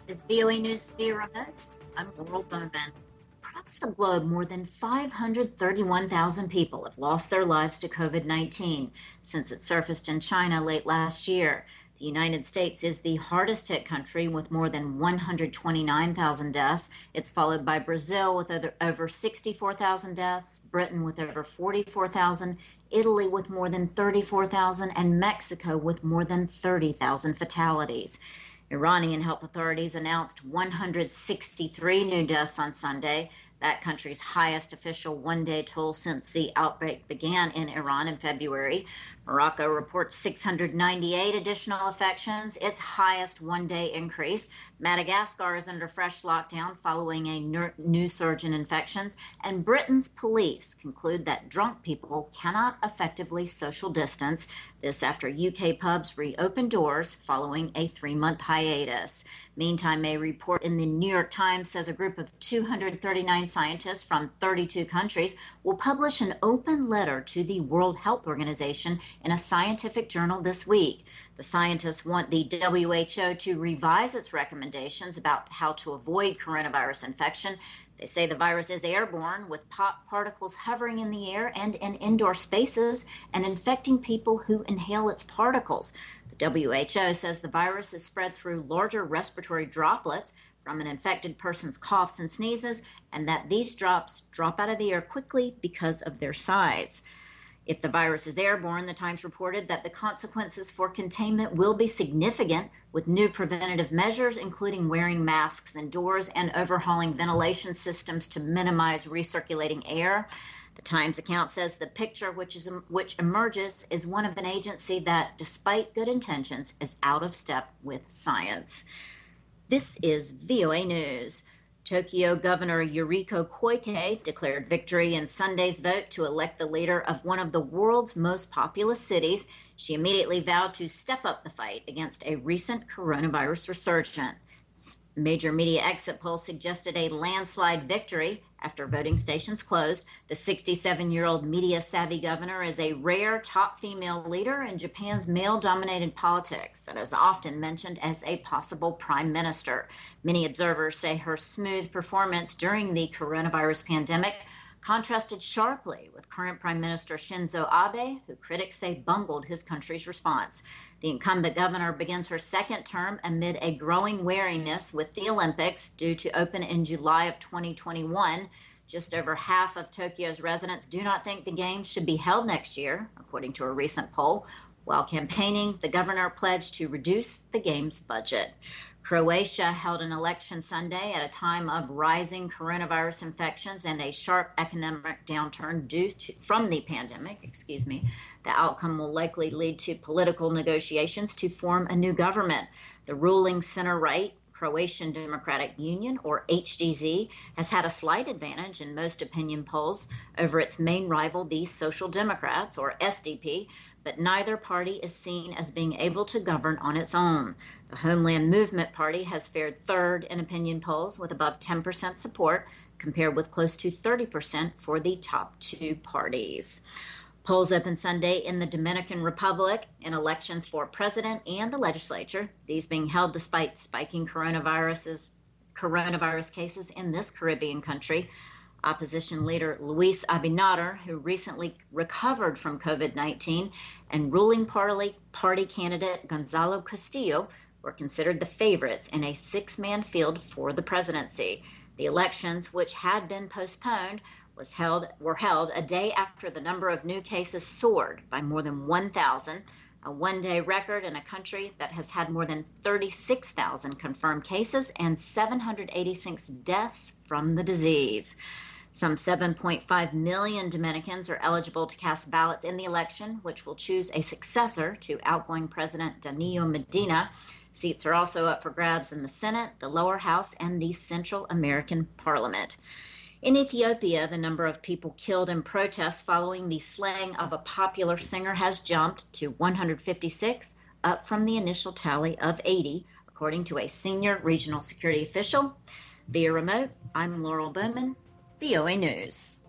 Is VOA News via remote? I'm Laurel Bowman. Across the globe, more than 531,000 people have lost their lives to COVID-19 since it surfaced in China late last year. The United States is the hardest hit country with more than 129,000 deaths. It's followed by Brazil with over 64,000 deaths, Britain with over 44,000, Italy with more than 34,000, and Mexico with more than 30,000 fatalities. Iranian health authorities announced 163 new deaths on Sunday, that country's highest official one-day toll since the outbreak began in Iran in February. Morocco reports 698 additional infections, its highest one-day increase. Madagascar is under fresh lockdown following a new surge in infections. And Britain's police conclude that drunk people cannot effectively social distance. This after UK pubs reopened doors following a 3-month hiatus. Meantime, a report in the New York Times says a group of 239 scientists from 32 countries will publish an open letter to the World Health Organization in a scientific journal this week. The scientists want the WHO to revise its recommendations about how to avoid coronavirus infection. They say the virus is airborne, with particles hovering in the air and in indoor spaces and infecting people who inhale its particles. The WHO says the virus is spread through larger respiratory droplets from an infected person's coughs and sneezes, and that these drops drop out of the air quickly because of their size. If the virus is airborne, the Times reported that the consequences for containment will be significant, with new preventative measures, including wearing masks indoors and overhauling ventilation systems to minimize recirculating air. The Times account says the picture which emerges is one of an agency that, despite good intentions, is out of step with science. This is VOA News. Tokyo Governor Yuriko Koike declared victory in Sunday's vote to elect the leader of one of the world's most populous cities. She immediately vowed to step up the fight against a recent coronavirus resurgence. Major media exit polls suggested a landslide victory after voting stations closed. The 67-year-old media-savvy governor is a rare top female leader in Japan's male-dominated politics and is often mentioned as a possible prime minister. Many observers say her smooth performance during the coronavirus pandemic contrasted sharply with current Prime Minister Shinzo Abe, who critics say bungled his country's response. The incumbent governor begins her second term amid a growing wariness with the Olympics due to open in July of 2021. Just over half of Tokyo's residents do not think the Games should be held next year, according to a recent poll. While campaigning, the governor pledged to reduce the Games budget. Croatia held an election Sunday at a time of rising coronavirus infections and a sharp economic downturn from the pandemic. The outcome will likely lead to political negotiations to form a new government. The ruling center-right Croatian Democratic Union, or HDZ, has had a slight advantage in most opinion polls over its main rival, the Social Democrats, or SDP, but neither party is seen as being able to govern on its own. The Homeland Movement Party has fared third in opinion polls with above 10% support, compared with close to 30% for the top two parties. Polls open Sunday in the Dominican Republic in elections for president and the legislature, these being held despite spiking coronavirus cases in this Caribbean country. Opposition leader Luis Abinader, who recently recovered from COVID-19, and ruling party candidate Gonzalo Castillo were considered the favorites in a 6-man field for the presidency. The elections, which had been postponed, were held a day after the number of new cases soared by more than 1,000, a one-day record in a country that has had more than 36,000 confirmed cases and 786 deaths from the disease. Some 7.5 million Dominicans are eligible to cast ballots in the election, which will choose a successor to outgoing President Danilo Medina. Seats are also up for grabs in the Senate, the lower house, and the Central American Parliament. In Ethiopia, the number of people killed in protests following the slaying of a popular singer has jumped to 156, up from the initial tally of 80, according to a senior regional security official. Via remote, I'm Laurel Bowman, VOA News.